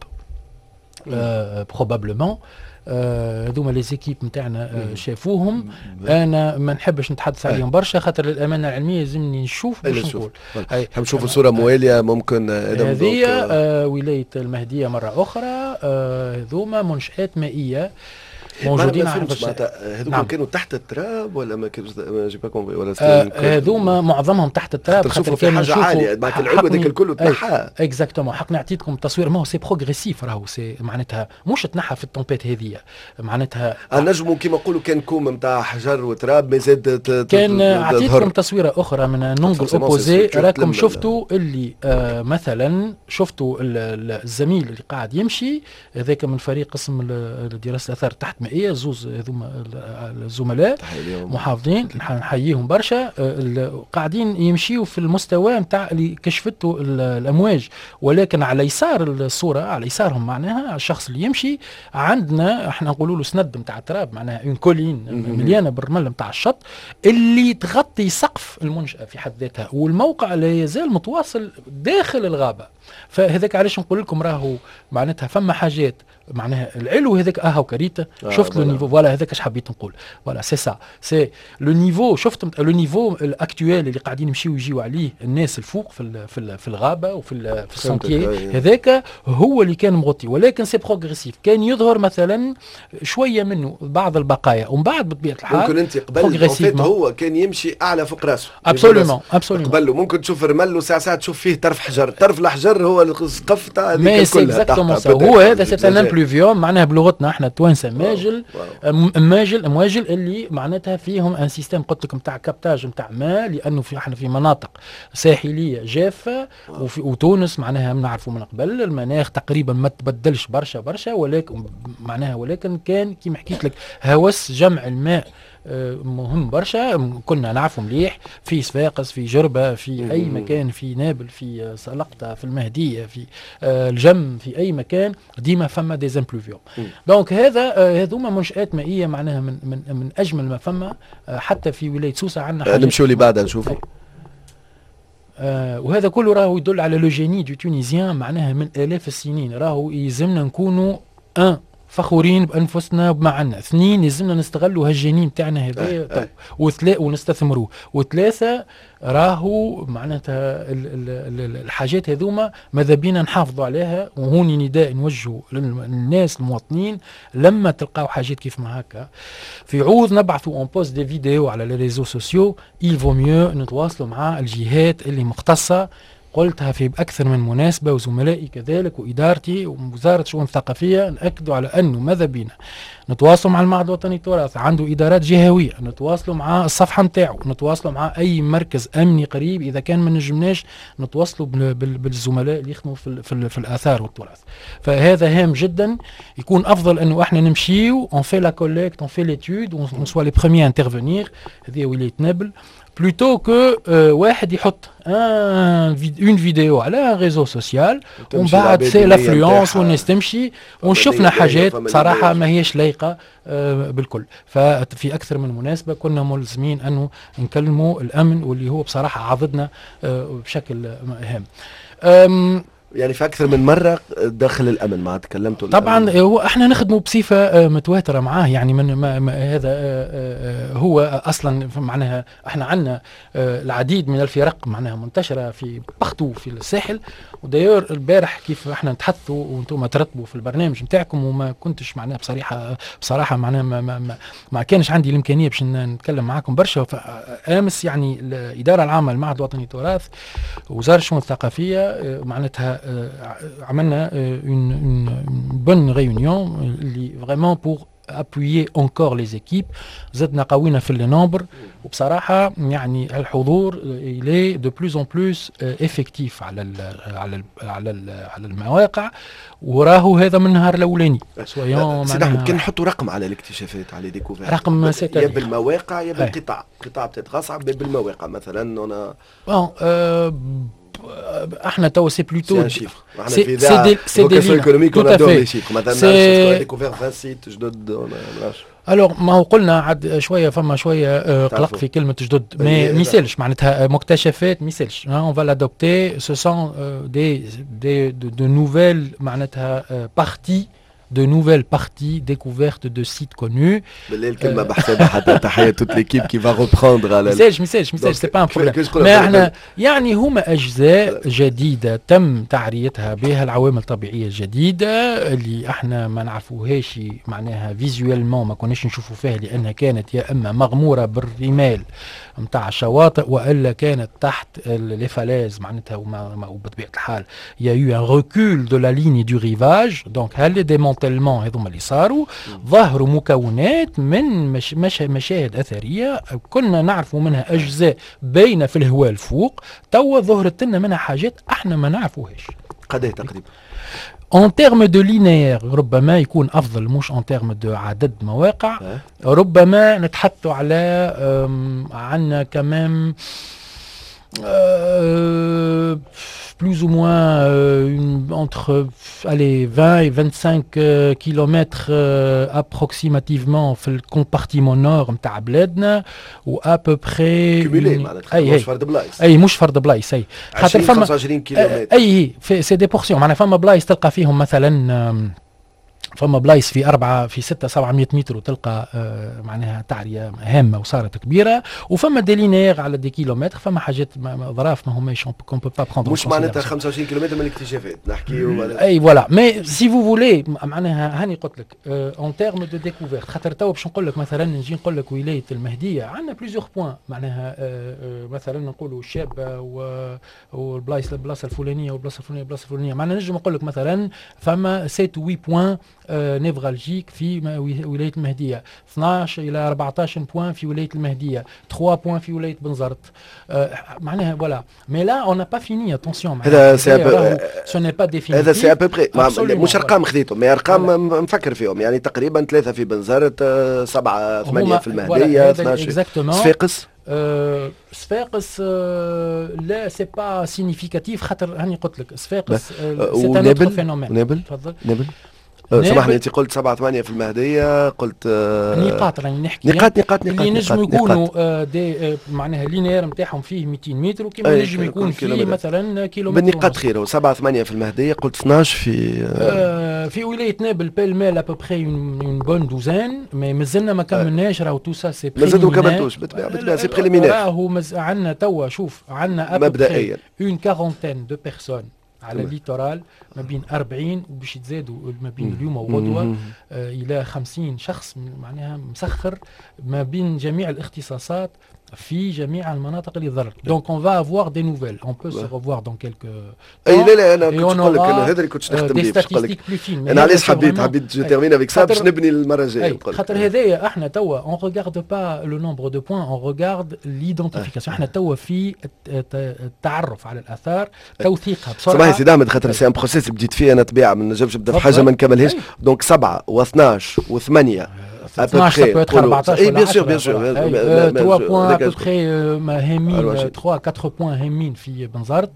بروبابلمون هذوما لي زيكيب نتاعنا آه شافوهم. انا ما نحبش نتحدث عليهم برشا خاطر الامانه العلميه لازمني نشوف باش نقول. نشوف الصوره مواليه ممكن هذه آه ولايه المهديه مره اخرى. هذوما آه منشآت مائيه موجودين على الشاطئ. هذوما نعم. كانوا تحت التراب ولا ما كانوا جي با كومبري ولا هذوما معظمهم تحت التراب خاطر كانوا يشوفوا في حاجه عاليه بعد العلو هذاك الكل تنحى. اكزاكتومون حق نعطيكم التصوير ما هو سي بروغريسيف راهو سي معناتها مش تنحى في الطومبات هذه معناتها نجموا كيما نقولوا كان كوم نتاع حجر وتراب ما زاد كان اعطيتكم تصويره اخرى من نونغل اوبوزي راكم شفتوا اللي آه مثلا شفتوا الزميل اللي قاعد يمشي هذاك من فريق قسم دراسه الاثار تحت مائيه زوز هذوما الزملاء محافظين نحييهم برشا آه قاعدين يمشيوا في المستوى نتاع اللي كشفته الامواج ولكن على يسار الصوره على يسارهم معناها الشخص اللي يمشي عندنا احنا نقولوا له سند نتاع تراب معناها اون كولين مليانه بالرمل نتاع الشط اللي تغطي سقف المنشاه في حد ذاتها والموقع لا يزال متواصل داخل الغابه. فهذاك علاش نقول لكم راهو معناتها فما حاجات معناها العلو هذاك اهو كريته آه شفت لو نيفو فوالا هذاك اش حبيت نقول فوالا سي سا سي لو نيفو شفت لو نيفو الاكtuel اللي قاعدين يمشيو يجيو عليه الناس الفوق في في, في الغابه وفي في السنتيي هذاك هو اللي كان مغطي ولكن سي بروغريسيف كان يظهر مثلا شويه منه بعض البقايا ومن بعد بطبيعه الحال ممكن انت قبل هو كان يمشي اعلى فوق راسه ابسوليومون ابسوليومون قبل ممكن تشوف الرمل وساعه ساعه تشوف فيه طرف حجر طرف الحجر هو السقف تاع هذيك كلها هو هذا سي ان بلوفيوم معناها بلغتنا احنا التوانسه ماجل ماجل امواجل اللي معناتها فيهم ان سيستم قلت لكم تاع كابتاج نتاع ماء لانه في احنا في مناطق ساحليه جافه وفي وتونس معناها نعرفوا من قبل المناخ تقريبا ما تبدلش برشا برشا ولكن معناها ولكن كان كيما حكيت لك هوس جمع الماء مهم برشا كنا نعرفوا مليح في صفاقس في جربه في اي مكان في نابل في سلقطه في المهديه في الجم في اي مكان ديما فما دي زامبلوفيوم دونك هذا هذوما منشات مائيه معناها من من من اجمل ما فما حتى في ولايه سوسه عندنا نمشوا اللي بعدها نشوفوا آه وهذا كله راهو يدل على لو جيني دو تونيزيان معناها من الاف السنين راهو يلزمنا نكونوا ان فخورين بانفسنا وبما عنا اثنين لازمنا نستغلوا هالجيني نتاعنا هذا طيب وثلاث ونستثمروه وثلاثه راهو معناتها الحاجات هذوما ماذا بينا نحافظوا عليها وهوني نداء نوجهه للناس المواطنين لما تلقاو حاجات كيف ما هكا في عوض نبعثوا اون بوست دي فيديو على لي ريزو سوسيو il vaut mieux نتواصلوا مع الجهات اللي مختصه قلتها في أكثر من مناسبة وزملائي كذلك وإدارتي ووزارة الشؤون الثقافية نأكدوا على أنه ماذا بينا نتواصلوا مع المعهد الوطني للتراث عنده إدارات جهوية نتواصلوا مع الصفحة نتاعو نتواصلوا مع أي مركز أمني قريب إذا كان ما نجمناش نتواصلوا بالزملاء اللي يخدموا في, في, في الآثار والتراث فهذا هام جدا يكون أفضل أنه إحنا نمشيو on fait la collecte on fait l'étude on soit les premiers à intervenir هذه ولاية نابل plutôt que euh, واحد يحط un, une vidéo على un réseau social ومن بعد سي لافلونس والناس تمشي ونشوفنا حاجات صراحة ما هيش لايقة آه بالكل ففي أكثر من مناسبة كنا ملزمين أنه نكلموا الأمن واللي هو بصراحة عضدنا آه بشكل هام يعني في أكثر من مرة داخل الأمن ما تكلمتوا طبعا هو احنا نخدموا بصفة متواترة معاه يعني من ما ما هذا هو أصلا معناها احنا عندنا العديد من الفرق معناها منتشرة في بختو في الساحل ودايور البارح كيف احنا نتحدثوا وانتم ترتبوا في البرنامج نتاعكم وما كنتش معناها بصراحة بصراحة معناها ما, ما, ما, ما كانش عندي الإمكانية باش نتكلم معاكم برشا أمس يعني الإدارة العامة للمعهد الوطني للتراث وزارة الشؤون الثقافية معناتها عملنا une, une, une bonne réunion اللي vraiment pour appuyer encore les équipes زدنا قوينا في النمبر وبصراحة يعني الحضور il est de plus en plus effectif على ال على ال على ال على المواقع وراهو هذا من النهار الأولاني سيدي أحمد كان نحطوا رقم على الاكتشافات على ديكوفير رقم يا بالمواقع يا بالقطاع قطاع بتاعت أصعب بالمواقع مثلا أنا bon euh, احنا تو سي بلوتو سي سي دي سي دي ايكونوميك ولا دور لي شيفر مثلا ديكوفير عشرين سيت جدد الوغ ما هو قلنا عاد شويه فما شويه قلق في كلمه جدد ما ميسالش معناتها مكتشفات ميسالش اون فا لادوبتي سو سون دي دي دو نوفيل معناتها بارتي de nouvelles parties découvertes de sites connus. بالليل كلمة بحسابها حتى تحية toute l'équipe qui va reprendre على ميساج ميساج ميساج سي با ان بروبليم. ما احنا يعني هما اجزاء جديدة تم تعريتها بها العوامل الطبيعية الجديدة اللي احنا ما نعرفوهاش معناها فيزوالمون ما كناش نشوفوا فيها لانها كانت يا اما مغمورة بالرمال نتاع الشواطئ والا كانت تحت لي فالاز معناتها وبطبيعة الحال يا يو ان ريكول دو لا ليني دو ريفاج دونك هل ديمونتيلمون هذوما اللي صاروا ظهروا مكونات من مش مش مشاهد اثريه كنا نعرفوا منها اجزاء باينه في الهواء الفوق توا ظهرت لنا منها حاجات احنا ما نعرفوهاش. قداش تقريبا؟ ان تيرم دو لينير ربما يكون افضل مش ان تيرم دو عدد مواقع أه؟ ربما نتحدثوا على عندنا كمان أه plus ou moins euh, une, entre allez, vingt et vingt-cinq euh, kilomètres euh, approximativement في الكومبارتيمون نور نتاع بلادنا و à peu près كوميلي معناتها مش فرد بلايص اي مش فرد بلايص اي خاطر فما خمسة وعشرين كيلومتر اي سي دي بورسيون معناها فما بلايص تلقى فيهم مثلا فما بلايص في أربعة في ستة سبعمية متر وتلقى آه معناها تعرية هامة وصارت كبيرة وفما ديلينير على دي كيلومتر فما حاجات ظراف ما هماش كون بو با بروندر مش معناتها خمسة وعشرين كيلومتر من الاكتشافات نحكيو اي فوالا مي سي فو فولي معناها هاني قلت لك اون تيرم دو ديكوفيرت خاطر توا باش نقول لك مثلا نجي نقول لك ولاية المهدية عندنا بليزيور بوان معناها آه آه مثلا نقولوا شابة والبلايص البلاصة الفلانية والبلاصة الفلانية والبلاصة الفلانية معناها نجم نقول لك مثلا فما سبعة وثمانية بوان آه نيفرالجيك في ولاية المهدية اثناش إلى أربعطاش بوان في ولاية المهدية ثلاثة بوان في ولاية بنزرت آه معناها فوالا مي لا اون با فيني اتونسيون هذا سو ني با ديفينيتيف هذا سي ابوبري مش ارقام خذيتهم مي ارقام مفكر فيهم يعني تقريبا ثلاثة في بنزرت سبعة ثمانية في المهدية اثناش صفاقس أه صفاقس أه لا سي با سينيفيكاتيف خاطر هاني قلت لك صفاقس سي ان اوتر فينومين نابل تفضل نابل سامحني انت قلت سبعة ثمانية في المهدية قلت آه نقاط راني نحكي نقاط نقاط نقاط اللي نجم يكونوا آه دي آه معناها لينير نتاعهم فيه مئتين متر وكما نجم يكون فيه مثلا كيلومتر بالنقاط خير سبعة ثمانية في المهدية قلت اثناش في آه آه في ولاية نابل بالمال ابوبخي اون بون دوزان مي مازلنا ما كملناش راهو تو سا سي مازلنا ما كملتوش بالطبيعة بالطبيعة سي بريليمينير راهو عندنا توا شوف عندنا مبدئيا اون كارونتين دو بيرسون على الليتورال ما بين أربعين وباش يتزادوا ما بين اليوم وغدوه آه الى خمسين شخص معناها مسخر ما بين جميع الاختصاصات في جميع المناطق اللي ضرت دونك اون فا افوار دي نوفيل اون بو سو ريفوار دون كيلكو اي لا لا انا كنت نقول لك انا هذا اللي كنت نخدم به باش نقول لك انا علاش حبيت حبيت جو تيرمين افيك سا باش نبني المره الجايه خاطر هذايا احنا توا اون ريغارد با لو نومبر دو بوين اون ريغارد ليدونتيفيكاسيون احنا توا في التعرف على الاثار توثيقها بسرعه سامحني سيدي احمد خاطر سي ان بروسيس بديت فيه انا طبيعه ما نجمش نبدا في حاجه ما نكملهاش دونك سبعة واثناش وثمانية اثناش ça peut être أربعطاش اي بيان سور بيان سور ثلاثة بوان ابوبخي هامين ثلاثة أربعة بوان هامين في بنزرت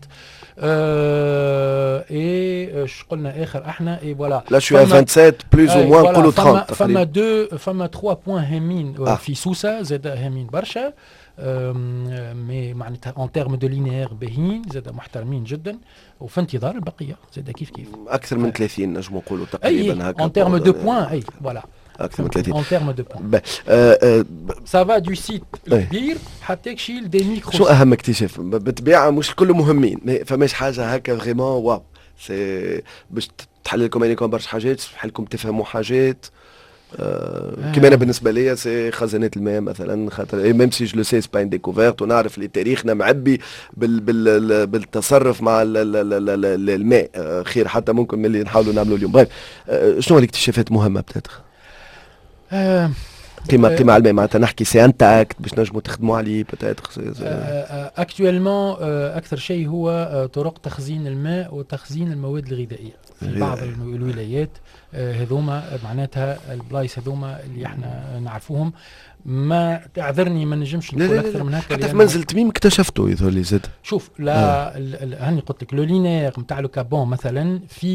اي اش قلنا اخر احنا اي فوالا لا شو سبعة وعشرين بلوز او موان نقولوا ثلاثين فما دو فما ثلاثة بوان هامين في سوسه زاد هامين برشا مي معناتها اون تيرم دو لينيير باهين زاد محترمين جدا وفي انتظار البقيه زاد كيف كيف اكثر من ثلاثين نجم نقولوا تقريبا هكا اون تيرم دو بوان اي فوالا اكثر من ثلاثين اون تيرم دو بوان سافا دو سيت كبير حتى تشيل دي ميكرو شو اهم اكتشاف بالطبيعه مش الكل مهمين فماش حاجه هكا فريمون واو سي باش تحل لكم عليكم برشا حاجات تحل لكم تفهموا حاجات آه كما انا بالنسبه لي سي خزانات الماء مثلا خاطر ميم سي جو لو سي سباين ديكوفيرت ونعرف اللي تاريخنا معبي بال بال بالتصرف مع الماء آه خير حتى ممكن من اللي نحاولوا نعملوا اليوم. بريف آه شنو الاكتشافات مهمه بتاتر؟ آه قيمه قيمه علميه معناتها نحكي سي انتاكت باش نجموا تخدموا عليه بتاتر اكتويلمون اكثر شيء هو طرق تخزين الماء وتخزين المواد الغذائيه في بعض الولايات هذوما معناتها البلايص هذوما اللي احنا نعرفوهم ما تعذرني ما نجمش نقول اكثر من هكا حتى في منزل تميم اكتشفتوا يظهر لي زاد شوف لا هاني قلت لك لو لينير نتاع لو كابون مثلا في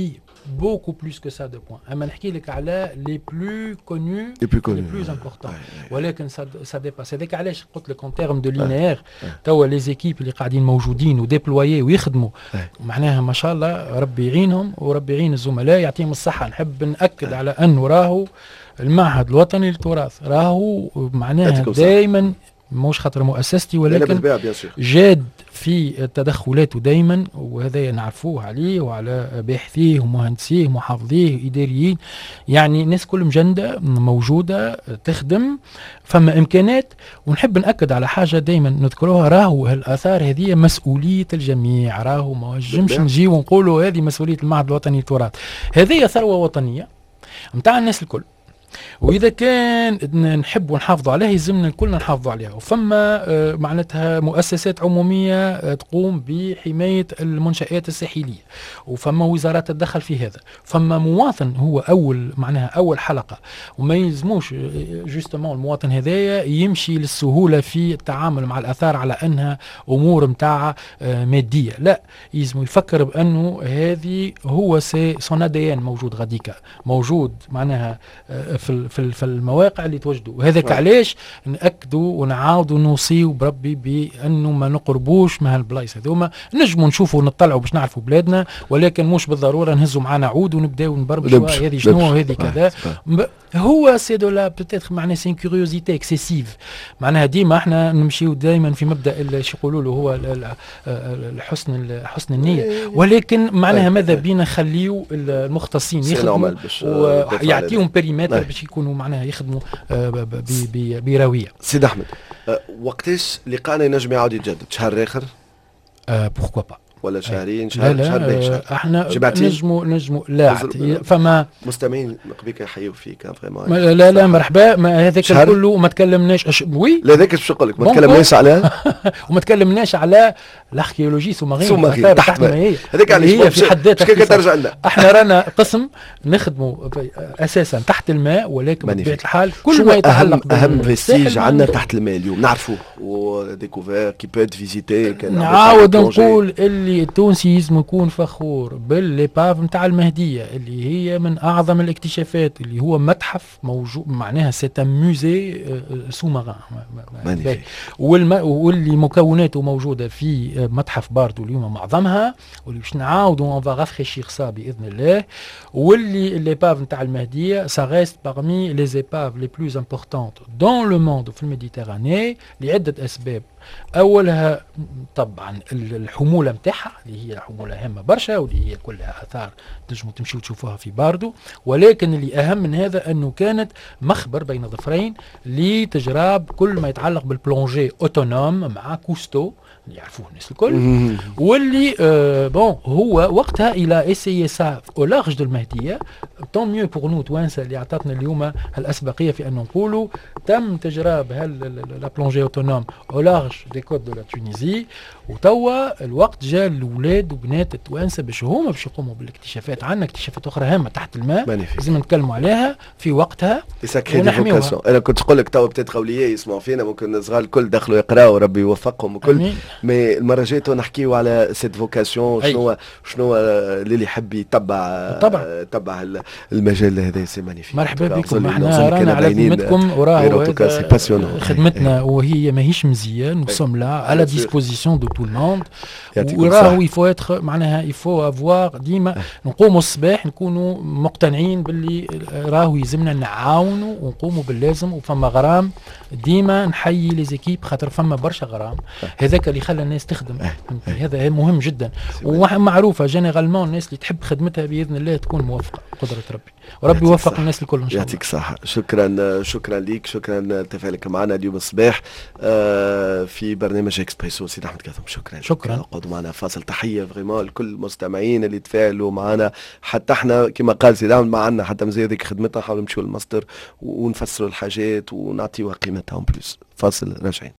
beaucoup plus que ça de points. اما نحكي لك على les plus connus les plus connus les plus importants. ouais, ouais. ولكن ça ça dépasse. هذاك علاش قلت لك en termes de linéaire توا les équipes اللي قاعدين موجودين وديبلويي ويخدموا معناها ما شاء الله ربي يعينهم وربي يعين الزملاء يعطيهم الصحة. نحب نأكد على أنه راهو المعهد الوطني للتراث راهو معناها دائما مش خاطر مؤسستي ولكن جاد في تدخلاته دائما، وهذا نعرفوه عليه وعلى باحثيه ومهندسيه ومحافظيه إداريين، يعني الناس كل مجندة موجودة تخدم فما إمكانات. ونحب نأكد على حاجة دائما نذكروها، راهو هالآثار هذه مسؤولية الجميع، راهو ما نجمش نجي ونقولوا هذه مسؤولية المعهد الوطني للتراث، هذه ثروة وطنية متاع الناس الكل، واذا كان نحب نحافظوا عليها يلزمنا الكل نحافظوا عليها. وفما آه معناتها مؤسسات عموميه آه تقوم بحمايه المنشآت الساحليه، وفما وزارات تدخل في هذا، فما مواطن هو اول معناها اول حلقه، وما يلزموش جوستومون المواطن هذايا يمشي للسهوله في التعامل مع الاثار على انها امور متاع آه ماديه، لا يلزم يفكر بانه هذه هو سي سون اديان موجود غاديكا موجود معناها آه في في المواقع اللي توجدوا. وهذاك علاش ناكدوا ونعاودوا نوصيوا بربي بانه ما نقربوش من هالبلايص هذوما. نجموا نشوفوا ونطلعوا باش نعرفوا بلادنا، ولكن مش بالضروره نهزوا معنا عود ونبداو نبرمجوا هذه شنو وهذه كذا. هو سي دو لا بوتيتر معناها سي كيوريوزيتي اكسيسيف، معناها ديما احنا نمشيو دائما في مبدا اللي يقولوا له هو الحسن حسن النيه، ولكن معناها ماذا بينا نخليو المختصين يخدموا ويعطيهم بيريمتر باش يكونوا معناها يخدموا برويه. سيد احمد، وقتاش لقانا ينجم يعاود يتجدد؟ شهر اخر؟ بوركوا با ولا شهرين؟ شهر لا شهر لا شهر احنا نجموا نجموا لا فما مستمعين قبيك يحيوا فيك فريمون. لا لا مرحبا، ما هذاك كله وما تكلمناش أش... وي لا ذاك باش نقول لك ما تكلمناش على وما تكلمناش على الاركيولوجي سومارين سومارين تحت الماء، هذاك هي في حد ذاتها كيف ترجع لنا. احنا رانا قسم نخدموا اساسا تحت الماء، ولكن بطبيعه الحال كل ما يتعلق اهم فيستيج عندنا تحت الماء اليوم نعرفوه وديكوفير كي بوت فيزيتي. نعاود نقول اللي التونسي لازم يكون فخور بالليباف نتاع المهديه اللي هي من اعظم الاكتشافات، اللي هو متحف موجود معناها سي ان موزي سو ماران، واللي مكوناته موجوده في متحف باردو اليوم معظمها، واللي باش نعاودوا اون فا رافريشير سا باذن الله. واللي الليباف نتاع المهديه سا ريست بارمي لي زيباف لي بلوز امبورطونت دون لو موند في الميديتيراني لعده اسباب. اولها طبعا الحموله نتاعها اللي هي حموله هامه برشا، واللي هي كلها اثار تنجموا تمشيوا تشوفوها في باردو، ولكن اللي اهم من هذا انه كانت مخبر بين ظفرين لتجراب كل ما يتعلق بالبلونجي اوتونوم مع كوستو اللي يعرفوه الناس الكل، واللي آه بون هو وقتها الى اسيي سا او لارج دو المهديه. طون ميو بور نو توانسه اللي اعطتنا اليوم الاسبقيه في ان نقولوا تم تجراب لا بلونجي اوتونوم او لارج دي كوت دو لا تونيزي، وتوا الوقت جاء الاولاد وبنات التوانسه باش هما باش يقوموا بالاكتشافات. عندنا اكتشافات اخرى هامه تحت الماء لازم نتكلموا عليها في وقتها ونحميوها. انا كنت نقول لك توا بتات اولياء يسمعوا فينا، ممكن الصغار الكل دخلوا يقراوا وربي يوفقهم وكل. مي المره الجايه نحكيو على سيت فوكاسيون، شنو شنو اللي يحب يتبع طبعا تبع المجال هذا. سي مانيفيك، مرحبا بكم. احنا رانا على ذمتكم وراهو خدمتنا وهي ماهيش مزيان، نو سوم لا على ديسبوزيسيون دو تو الموند. وراهو يفو اتر معناها يفو افوار ديما نقوموا الصباح نكونوا مقتنعين باللي راهو يلزمنا نعاونوا ونقوموا باللازم، وفما غرام ديما نحيي لي زيكيب خاطر فما برشا غرام، هذاك اللي خلى الناس تخدم. هذا مهم جدا، ومعروفه جينيرالمون الناس اللي تحب خدمتها باذن الله تكون موفقه قدره ربي، وربي يوفق الناس الكل ان شاء الله. يعطيك الصحه. شكرا شكرا ليك، شكرا تفاعلك معنا اليوم الصباح في برنامج اكسبريسو. سيدي احمد كاثم شكرا شكرا. قعدوا معنا فاصل. تحيه فريمون لكل المستمعين اللي تفاعلوا معنا، حتى احنا كما قال سيدي احمد معنا حتى مزيد هذيك خدمتنا، نحاولوا نمشيو للمصدر ونفسروا الحاجات ونعطيوها قيمتها اون بلوس. فاصل راجعين.